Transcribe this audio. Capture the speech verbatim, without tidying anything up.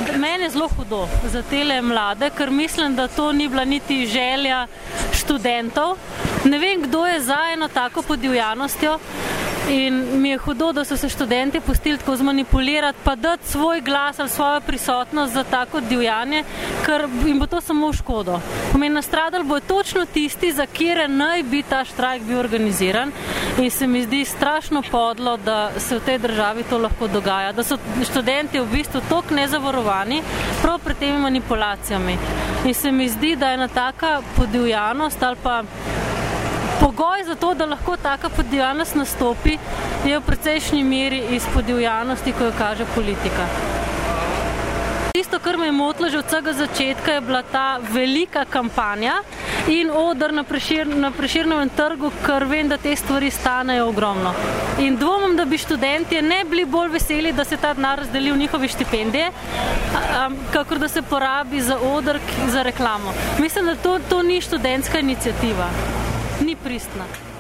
Mene je zelo hudo za tele mlade, ker mislim, da to ni bila niti želja študentov. Ne vem, kdo je za eno tako podivjanostjo in mi je hudo, da so se študenti pustili tako zmanipulirati, pa dati svoj glas ali svojo prisotnost za tako divjanje, ker jim bo to samo v škodo. Pomeni, nastradali bo točno tisti, za kire naj bi ta štrajk bil organiziran in se mi zdi strašno podlo, da se v tej državi to lahko dogaja, da so študenti v bistvu toliko nezavarovani prav pred temi manipulacijami. In se mi zdi, da je ena taka podivjanost ali pa pogoj za to, da lahko taka podivjanost nastopi, je v precejšnji meri iz podivjanosti, ko jo kaže politika. Tisto, kar me je motilo že od vsega začetka, je bila ta velika kampanja in oder na, Prešir, na Preširnovem trgu, ker vem, da te stvari stanejo ogromno. In dvomim, da bi študentje ne bili bolj veseli, da se ta denar razdeli v njihove štipendije, kakor da se porabi za oder, za reklamo. Mislim, da to, to ni študentska iniciativa. Ni pristna.